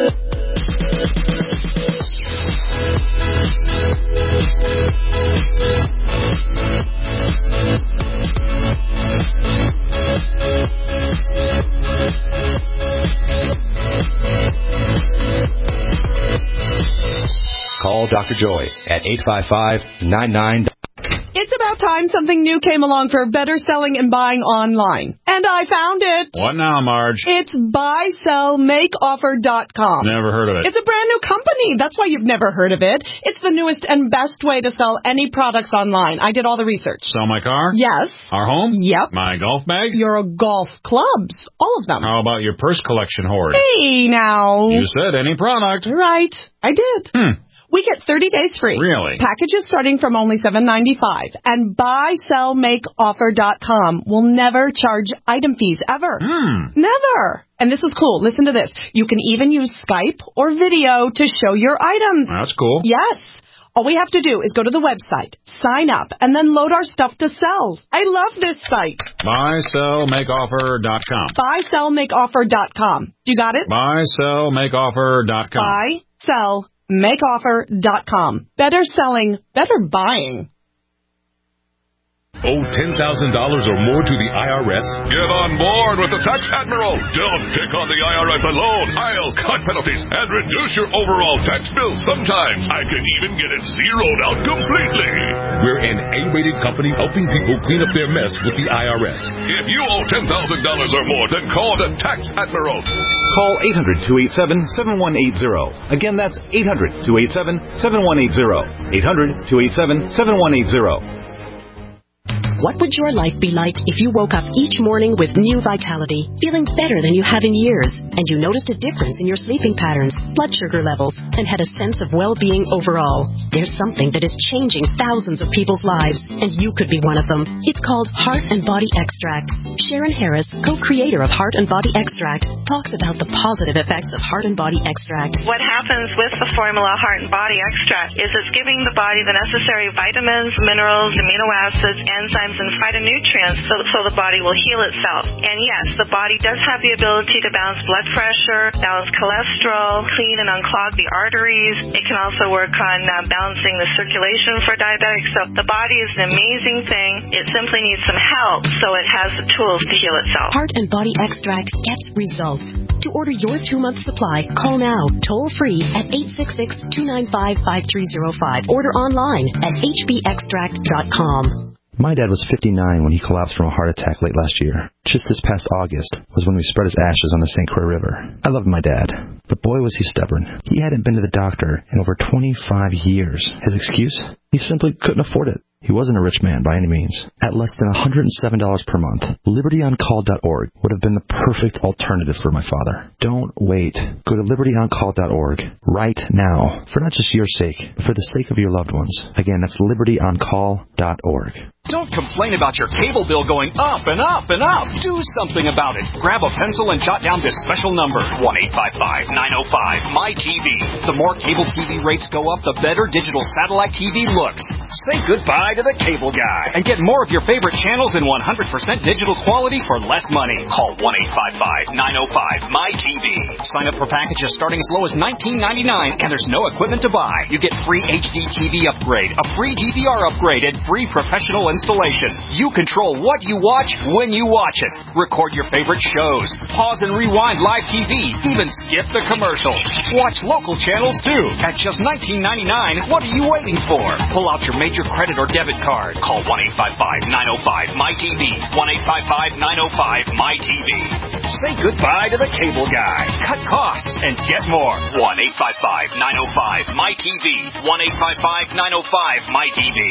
S1: Call Doctor Joy at eight five five, nine nine.
S21: It's about time something new came along for better selling and buying online. And I found it.
S22: What now, Marge?
S21: It's buy sell make offer dot com.
S22: Never heard of it.
S21: It's a brand new company. That's why you've never heard of it. It's the newest and best way to sell any products online. I did all the research.
S22: Sell my car?
S21: Yes.
S22: Our home?
S21: Yep.
S22: My golf bag?
S21: Your golf clubs. All of them.
S22: How about your purse collection hoard?
S21: Hey, now.
S22: You said any product.
S21: Right. I did.
S22: Hmm.
S21: We get thirty days free.
S13: Really?
S21: Packages starting from only seven ninety-five. And buy sell make offer dot com will never charge item fees ever.
S13: Hmm.
S21: Never. And this is cool. Listen to this. You can even use Skype or video to show your items.
S13: That's cool.
S21: Yes. All we have to do is go to the website, sign up, and then load our stuff to sell. I love this site.
S13: buy sell make offer dot com.
S21: buy sell make offer dot com. You got it?
S13: buy sell make offer dot com.
S21: buy sell make offer dot com. Better selling, better buying.
S2: Owe ten thousand dollars or more to the I R S?
S5: Get on board with the Tax Admiral. Don't pick on the I R S alone. I'll cut penalties and reduce your overall tax bill. Sometimes I can even get it zeroed out completely.
S2: We're an A-rated company helping people clean up their mess with the I R S.
S5: If you owe ten thousand dollars or more, then call the Tax Admiral.
S17: Call eight hundred, two eight seven, seven one eight zero. Again, that's eight hundred, two eight seven, seven one eight zero. eight hundred, two eight seven, seven one eight zero.
S22: What would your life be like if you woke up each morning with new vitality, feeling better than you have in years, and you noticed a difference in your sleeping patterns, blood sugar levels, and had a sense of well-being overall? There's something that is changing thousands of people's lives, and you could be one of them. It's called Heart and Body Extract. Sharon Harris, co-creator of Heart and Body Extract, talks about the positive effects of Heart and Body Extract.
S23: What happens with the formula Heart and Body Extract is it's giving the body the necessary vitamins, minerals, amino acids, enzymes, and phytonutrients so, so the body will heal itself. And yes, the body does have the ability to balance blood pressure, balance cholesterol, clean and unclog the arteries. It can also work on uh, balancing the circulation for diabetics. So the body is an amazing thing. It simply needs some help so it has the tools to heal itself.
S22: Heart and Body Extract gets results. To order your two-month supply, call now, toll-free at eight six six, two nine five, five three zero five. Order online at h b extract dot com.
S24: My dad was fifty-nine when he collapsed from a heart attack late last year. Just this past August was when we spread his ashes on the Saint Croix River. I loved my dad, but boy was he stubborn. He hadn't been to the doctor in over twenty-five years. His excuse? He simply couldn't afford it. He wasn't a rich man by any means. At less than one hundred seven dollars per month, liberty on call dot org would have been the perfect alternative for my father. Don't wait. Go to liberty on call dot org right now, for not just your sake, but for the sake of your loved ones. Again, that's liberty on call dot org.
S25: Don't complain about your cable bill going up and up and up. Do something about it. Grab a pencil and jot down this special number, one eight five five, nine oh five, M Y T V. The more cable T V rates go up, the better digital satellite T V looks. Say goodbye to the cable guy and get more of your favorite channels in one hundred percent digital quality for less money. Call one eight five five, nine oh five, M Y T V. Sign up for packages starting as low as nineteen ninety-nine, and there's no equipment to buy. You get free H D T V upgrade, a free D V R upgrade, and free professional installation. You control what you watch when you watch it. Record your favorite shows. Pause and rewind live T V. Even skip the commercials. Watch local channels too. At just nineteen ninety-nine, what are you waiting for? Pull out your major credit or debit card. Call one eight five five, nine oh five, M Y T V. one eight five five, nine oh five, M Y T V. Say goodbye to the cable guy. Cut costs and get more. one eight five five, nine oh five, M Y T V. one eight five five, nine oh five, M Y T V.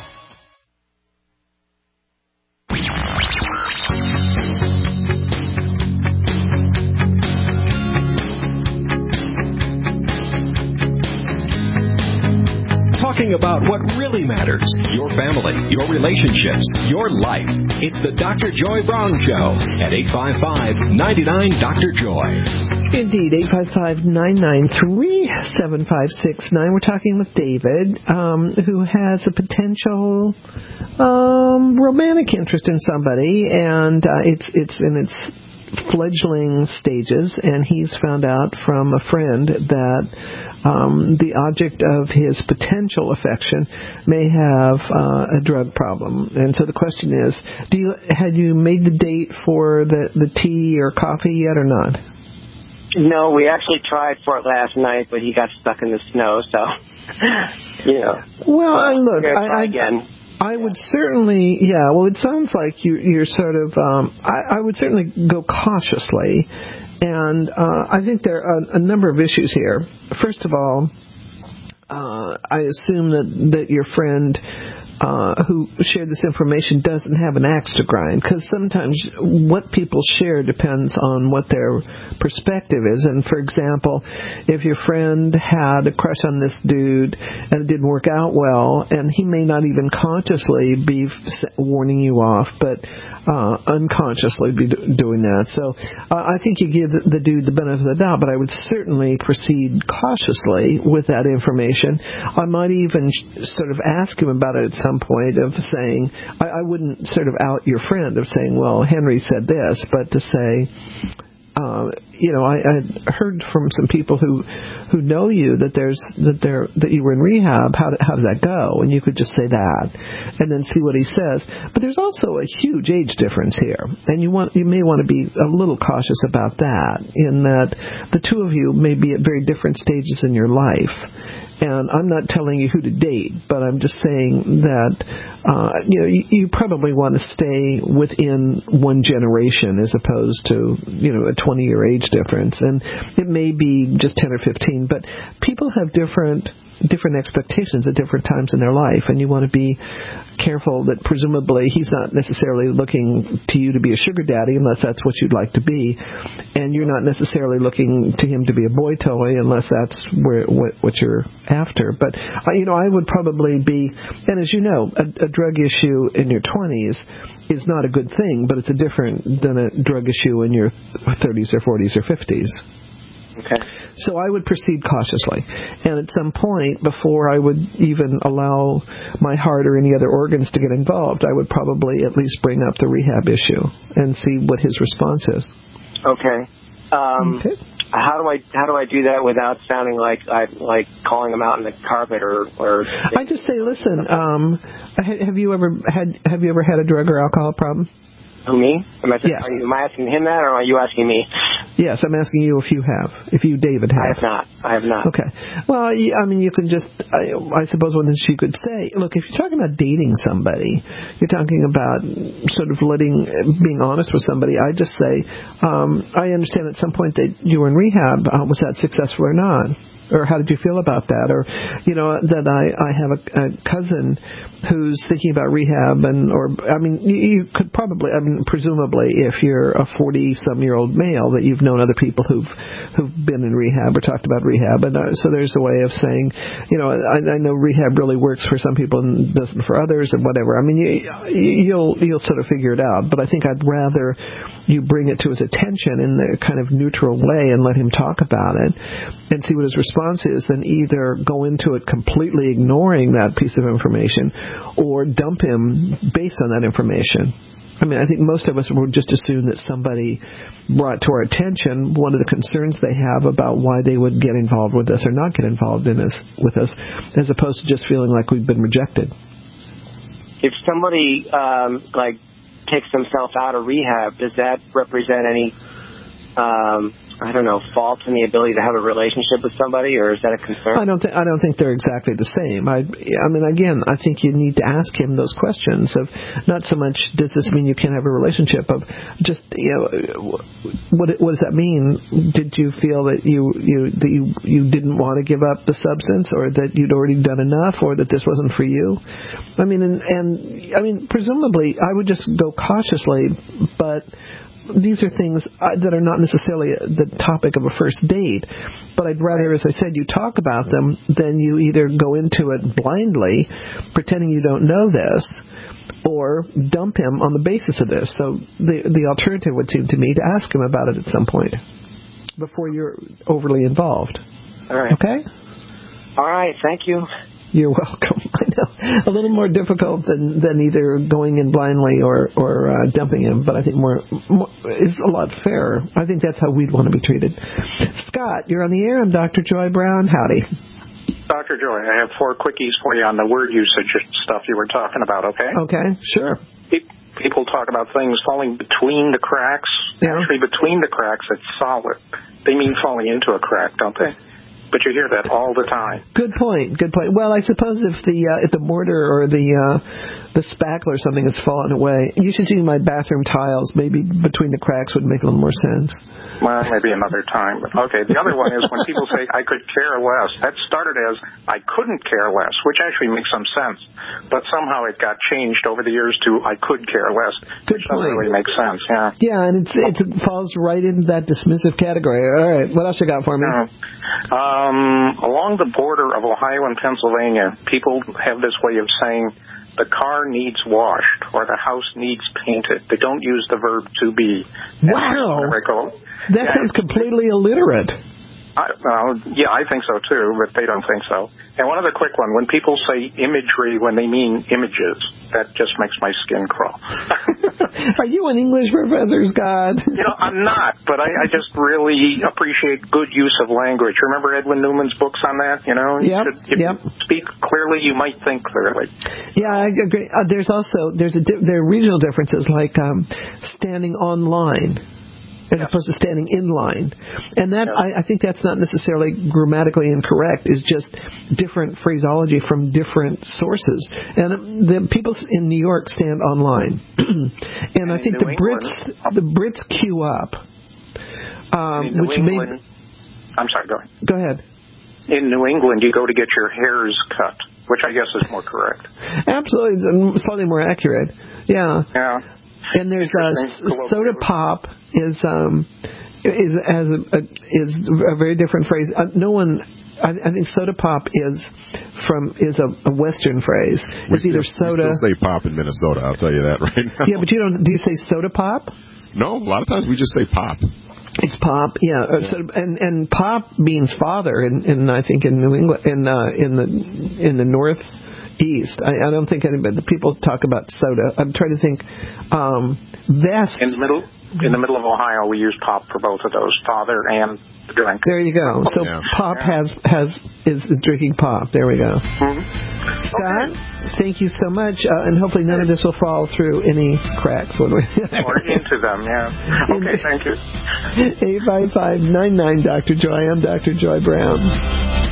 S2: Talking about what really matters, your family, your relationships, your life. It's the Doctor Joy Brown Show at eight five five, nine nine, Doctor Joy.
S3: Indeed, eight five five, nine nine three, seven five six nine. We're talking with David, um, who has a potential um, romantic interest in somebody, and uh, it's it's in its fledgling stages, and he's found out from a friend that um, the object of his potential affection may have uh, a drug problem. And so the question is, do you had you made the date for the, the tea or coffee yet or not?
S20: No, we actually tried for it last night, but he got stuck in the snow, so, you know.
S3: Well,
S20: uh,
S3: look,
S20: I,
S3: I,
S20: again.
S3: I would certainly, yeah, well, it sounds like you, you're sort of, um, I, I would certainly go cautiously, and uh, I think there are a, a number of issues here. First of all, uh, I assume that, that your friend uh, who shared this information doesn't have an axe to grind, because sometimes what people share depends on what their perspective is. And for example, if your friend had a crush on this dude and it didn't work out well, and he may not even consciously be warning you off, but uh, unconsciously be do- doing that. So uh, I think you give the, the dude the benefit of the doubt, but I would certainly proceed cautiously with that information. I might even sort of ask him about it at some point, of saying, I, I wouldn't sort of out your friend of saying, well, Henry said this, but to say, uh, you know, I, I heard from some people who who know you that there's that there that you were in rehab. How did, how did that go? And you could just say that, and then see what he says. But there's also a huge age difference here, and you want you may want to be a little cautious about that, in that the two of you may be at very different stages in your life. And I'm not telling you who to date, but I'm just saying that uh, you know you, you probably want to stay within one generation as opposed to you know a twenty-year age difference. And it may be just ten or fifteen, but people have different different expectations at different times in their life, and you want to be careful that presumably he's not necessarily looking to you to be a sugar daddy unless that's what you'd like to be, and you're not necessarily looking to him to be a boy toy unless that's where what, what you're after. But uh, you know, I would probably be, and as you know, a, a drug issue in your twenties is not a good thing, but it's a different than a drug issue in your thirties or forties or fifties.
S20: Okay.
S3: So I would proceed cautiously. And at some point, before I would even allow my heart or any other organs to get involved, I would probably at least bring up the rehab issue and see what his response is.
S20: Okay. Um, okay. How do I how do I do that without sounding like I like calling him out in the carpet or or?
S3: I just say, listen, um, have you ever had have you ever had a drug or alcohol problem?
S20: Who, me? Am I,
S3: yes.
S20: are you, am I asking him that, or are you asking me?
S3: Yes, I'm asking you if you have. If you, David, have.
S20: I have not. I have not.
S3: Okay. Well, I mean, you can just, I, I suppose one thing she could say, look, if you're talking about dating somebody, you're talking about sort of letting, being honest with somebody, I just say, um, I understand at some point that you were in rehab. Uh, was that successful or not? Or how did you feel about that? Or, you know, that I, I have a, a cousin who's thinking about rehab, and, or, I mean, you, you could probably, I mean, presumably, if you're a forty-some-year-old male, that you've known other people who've who've been in rehab or talked about rehab. And uh, so there's a way of saying, you know, I, I know rehab really works for some people and doesn't for others, or whatever. I mean, you, you'll you'll sort of figure it out. But I think I'd rather you bring it to his attention in a kind of neutral way and let him talk about it and see what his response is, than either go into it completely ignoring that piece of information or dump him based on that information. I mean, I think most of us would just assume that somebody brought to our attention one of the concerns they have about why they would get involved with us or not get involved in us with us, as opposed to just feeling like we've been rejected.
S20: If somebody um, like takes themselves out of rehab, does that represent any um, I don't know, fault in the ability to have a relationship with somebody, or is that a concern?
S3: I don't think I don't think they're exactly the same. I I mean, again, I think you need to ask him those questions of not so much does this mean you can't have a relationship, of just, you know, what what does that mean? Did you feel that you you that you you didn't want to give up the substance, or that you'd already done enough, or that this wasn't for you? I mean, and, and I mean, presumably, I would just go cautiously, but these are things that are not necessarily the topic of a first date, but I'd rather, as I said, you talk about them than you either go into it blindly, pretending you don't know this, or dump him on the basis of this. So the the alternative would seem to me to ask him about it at some point before you're overly involved.
S20: All right.
S3: Okay?
S20: All right. Thank you.
S3: You're welcome. I know. A little more difficult than, than either going in blindly or, or uh, dumping him, but I think more, more is a lot fairer. I think that's how we'd want to be treated. Scott, you're on the air. I'm Doctor Joy Brown. Howdy.
S6: Doctor Joy, I have four quickies for you on the word usage stuff you were talking about, okay?
S3: Okay, sure.
S6: People talk about things falling between the cracks.
S3: Yeah.
S6: Actually, between the cracks, it's solid. They mean falling into a crack, don't they? but you hear that all the time.
S3: Good point. Good point. Well, I suppose if the uh, if the mortar or the uh, the spackle or something has fallen away, you should see my bathroom tiles. Maybe between the cracks would make a little more sense.
S6: Well, maybe another time. But okay, the other one is when people say I could care less. That started as I couldn't care less, which actually makes some sense. But somehow it got changed over the years to I could care less,
S3: Good
S6: which
S3: point.
S6: doesn't really make sense. Yeah.
S3: Yeah, and it's, it's, it falls right into that dismissive category. All right, what else you got for me?
S6: Uh, um, along the border of Ohio and Pennsylvania, people have this way of saying the car needs washed or the house needs painted. They don't use the verb to be.
S3: Wow. That
S6: yeah,
S3: sounds completely illiterate.
S6: I, well, yeah, I think so too, but they don't think so. And one other quick one: when people say imagery when they mean images, that just makes my skin crawl.
S3: Are you an English professor, Scott?
S6: You know, I'm not, but I, I just really appreciate good use of language. Remember Edwin Newman's books on that? You know,
S3: yep,
S6: should, if
S3: yep.
S6: you speak clearly, you might think clearly.
S3: Yeah, I agree. Uh, there's also there's a di- there are regional differences, like um, standing online as yes. opposed to standing in line. And that, yes. I, I think that's not necessarily grammatically incorrect. It's just different phraseology from different sources. And the people in New York stand online. and, and I think the Brits, the Brits queue up. Um,
S6: in New
S3: which
S6: England,
S3: may...
S6: I'm sorry, go ahead.
S3: Go ahead.
S6: In New England, you go to get your hairs cut, which I guess is more correct.
S3: Absolutely. Slightly more accurate. Yeah.
S6: Yeah.
S3: And there's uh, soda pop is um is as a, a is a very different phrase. Uh, no one, I, I think soda pop is from is a, a Western phrase.
S4: We
S3: it's either
S4: still,
S3: soda.
S4: We still say pop in Minnesota. I'll tell you that right now.
S3: Yeah, but you don't. Do you say soda pop?
S4: No, a lot of times we just say pop.
S3: It's pop, yeah. yeah. So, and and pop means father, in, in I think in New England, in uh, in the in the North. East. I, I don't think anybody. The people talk about soda. I'm trying to think. Um, vest.
S6: In the middle, in the middle of Ohio, we use pop for both of those, father and the drink.
S3: There you go. So yeah. pop yeah. has has is, is drinking pop. There we go.
S6: Mm-hmm.
S3: Scott, okay. Thank you so much, uh, and hopefully none of this will fall through any cracks. When we
S6: or into them. Yeah. Okay. Thank you.
S3: Eight five five nine nine Doctor Joy. I'm Doctor Joy Brown.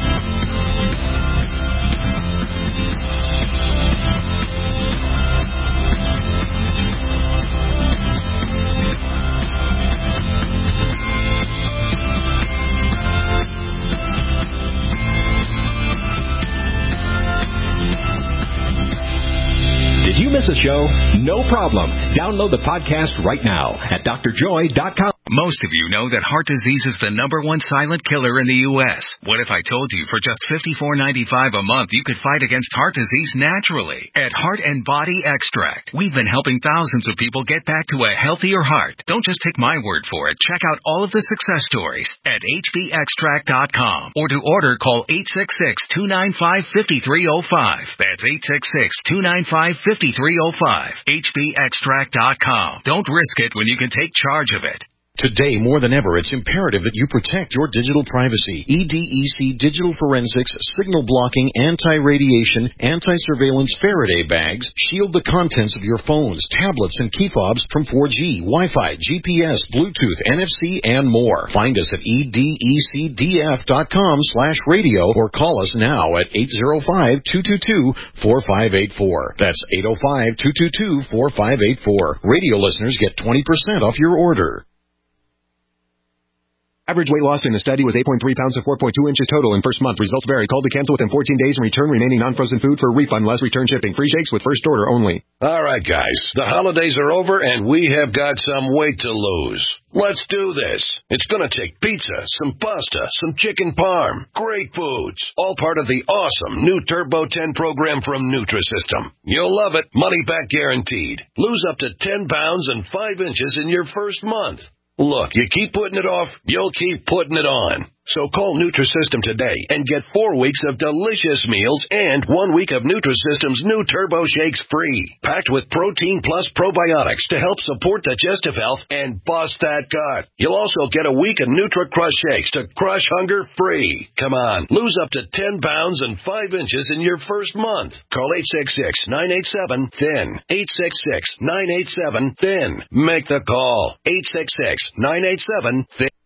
S2: Miss a show? No problem. Download the podcast right now at D R joy dot com.
S7: Most of you know that heart disease is the number one silent killer in the U S What if I told you for just fifty-four ninety-five a month you could fight against heart disease naturally? At Heart and Body Extract, we've been helping thousands of people get back to a healthier heart. Don't just take my word for it. Check out all of the success stories at H B extract dot com. Or to order, call eight six six, two nine five, five three zero five. That's eight six six, two nine five, five three zero five. H B extract dot com. Don't risk it when you can take charge of it.
S18: Today, more than ever, it's imperative that you protect your digital privacy. E D E C Digital Forensics, signal blocking, anti-radiation, anti-surveillance Faraday bags shield the contents of your phones, tablets, and key fobs from four G, Wi-Fi, G P S, Bluetooth, N F C, and more. Find us at E D E C D F dot com slash radio or call us now at eight zero five, two two two, four five eight four. That's eight zero five, two two two, four five eight four. Radio listeners get twenty percent off your order.
S8: Average weight loss in the study was eight point three pounds to four point two inches total in first month. Results vary. Call to cancel within fourteen days and return remaining non-frozen food for a refund less return shipping. Free shakes with first order only.
S18: All right, guys. The holidays are over and we have got some weight to lose. Let's do this. It's going to take pizza, some pasta, some chicken parm, great foods, all part of the awesome new Turbo ten program from Nutrisystem. You'll love it. Money back guaranteed. Lose up to ten pounds and five inches in your first month. Look, you keep putting it off, you'll keep putting it on. So call Nutrisystem today and get four weeks of delicious meals and one week of Nutrisystem's new Turbo Shakes free. Packed with protein plus probiotics to help support digestive health and bust that gut. You'll also get a week of Nutri-Crush Shakes to crush hunger free. Come on, lose up to ten pounds and five inches in your first month. Call eight six six, nine eight seven, T H I N. eight six six, nine eight seven, T H I N. Make the call. eight six six, nine eight seven, T H I N.